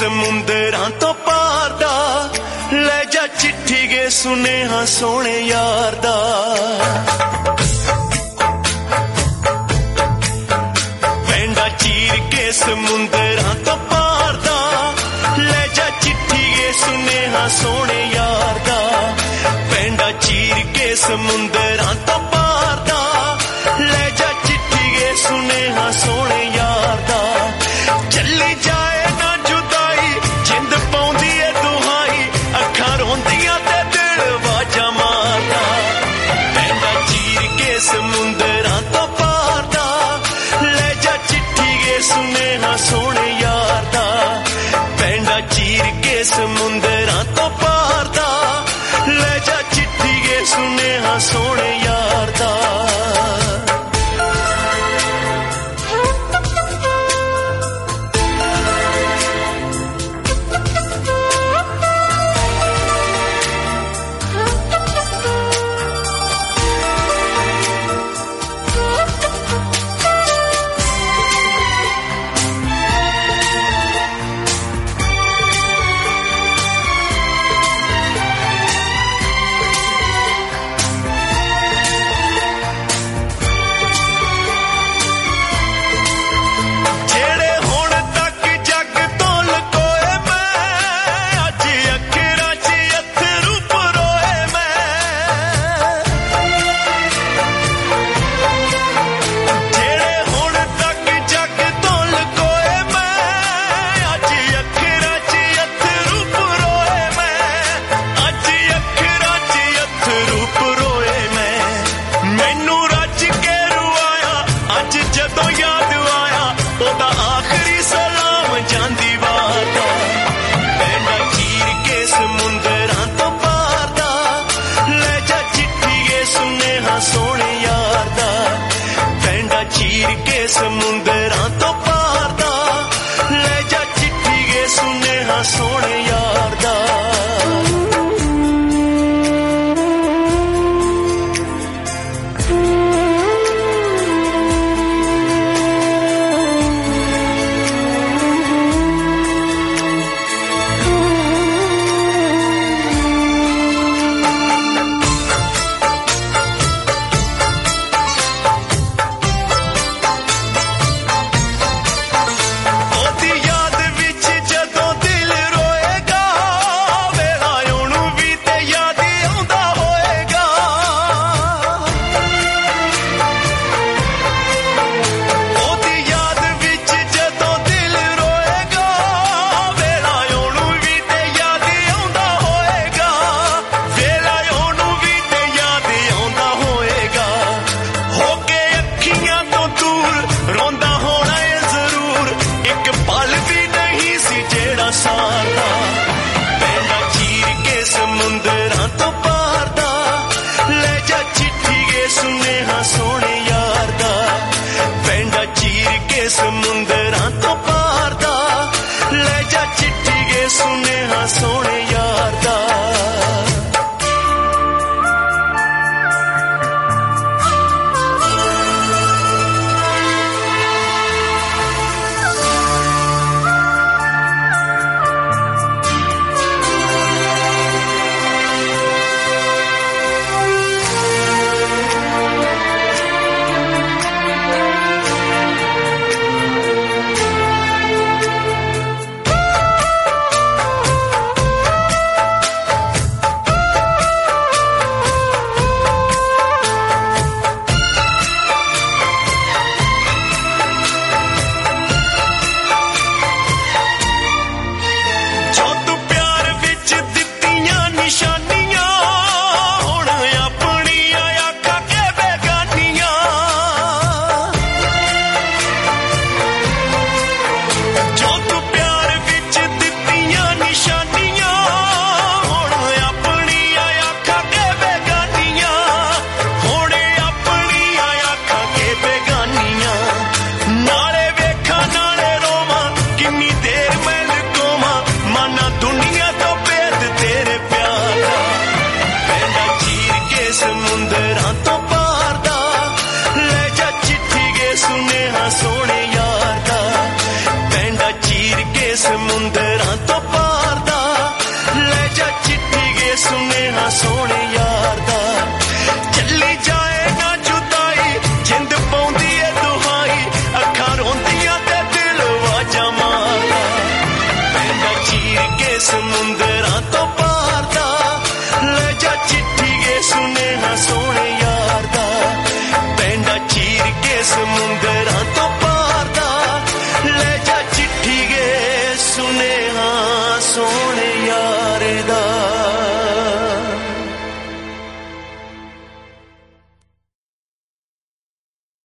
ਸਮੁੰਦਰਾਂ ਤੋਂ ਪਾਰ ਦਾ, ਲੈ ਜਾ ਚਿੱਠੀ ਗੇ ਸੁਨੇਹਾ ਸੋਹਣੇ ਯਾਰ ਦਾ। ਪੈਂਡਾ ਚੀਰ ਕੇ ਸਮੁੰਦਰਾਂ ਤੋਂ ਪਾਰ ਦਾ, ਲੈ ਜਾ ਚਿੱਠੀ ਗੇ ਸੁਨੇਹਾ ਸੋਹਣੇ ਯਾਰ ਦਾ। ਪੈਂਡਾ ਚੀਰ ਕੇ ਸਮੁੰਦਰਾਂ ਤੋਂ ਪਾਰ ਦਾ, ਲੈ ਜਾ ਚਿੱਠੀ ਗੇ ਸੁਨੇਹਾ ਸੋਹਣੇ ਯਾਰ ਦਾ। ਚੱਲੀ ਜਾਏ ਨਾ ਜੁਦਾਈ, ਜਿੰਦ ਪਾਉਂਦੀ ਏ ਦੁਹਾਈ, ਅੱਖਾਂ ਰੋਂਦੀਆਂ ਤੇ ਦਿਲ ਵਾਜਾਂ ਮਾਰਦਾ। ਪੈਂਡਾ ਚੀਰ ਕੇ ਸਮੁੰਦਰਾਂ ਤੋਂ ਪਾਰ ਦਾ, ਲੈ ਜਾ ਚਿੱਠੀ ਗੇ ਸੁਨੇਹਾ ਸੋਹਣੇ ਯਾਰ ਦਾ। ਪੈਂਡਾ ਚੀਰ ਕੇ ਸਮੁੰਦਰਾਂ ਤੋਂ ਪਾਰ ਦਾ, ਲੈ ਜਾ ਚਿੱਠੀ ਗੇ ਸੁਨੇਹਾ ਸੋਹਣੇ ਯਾਰ ਦਾ। ਸਮੁੰਦਰਾਂ ਤੋਂ ਪਾਰ ਦਾ, ਲੈ ਜਾ ਚਿੱਠੀ ਗੇ ਸੁਨੇਹਾ ਸੋਹਣੇ ਯਾਰ ਦਾ। ਪੈਂਡਾ ਚੀਰ ਕੇ ਸਮੁੰਦਰਾਂ ਤੋਂ ਪਾਰ ਦਾ, ਲੈ ਜਾ ਚਿੱਠੀ ਗੇ ਸੁਨੇਹਾ ਸੋਹਣੇ ਯਾਰ ਦਾ। ਪੈਂਡਾ ਚੀਰ ਕੇ ਸਮੁੰਦਰਾਂ ਤੋਂ ਪਾਰ ਦਾ, ਲੈ ਜਾ ਚਿੱਠੀ ਗੇ ਸੁਨੇਹਾ ਸੋਹਣੇ ਯਾਰ ਦਾ। ਸਮੁੰਦਰਾਂ ਸੁਨੇਹਾ ਸੋਹਣੇ